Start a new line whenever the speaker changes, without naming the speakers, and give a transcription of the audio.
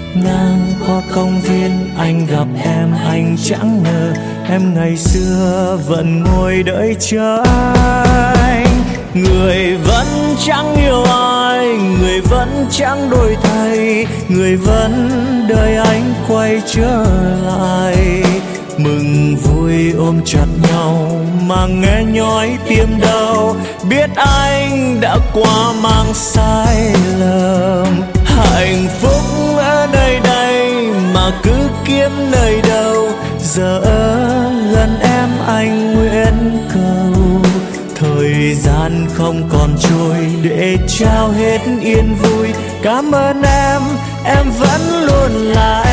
Ngang qua công viên anh gặp em, anh chẳng ngờ em ngày xưa vẫn ngồi đợi chờ anh. Người vẫn chẳng yêu ai, người vẫn chẳng đổi thay, người vẫn đợi anh quay trở lại. Mừng vui ôm chặt nhau mà nghe nhói tim đau, biết anh đã qua mang sai lầm. Hạnh phúc ở nơi đây mà cứ kiếm nơi đâu, giờ gần em anh nguyện cầu. Thời gian không còn trôi để trao hết yên vui. Cảm ơn em vẫn luôn là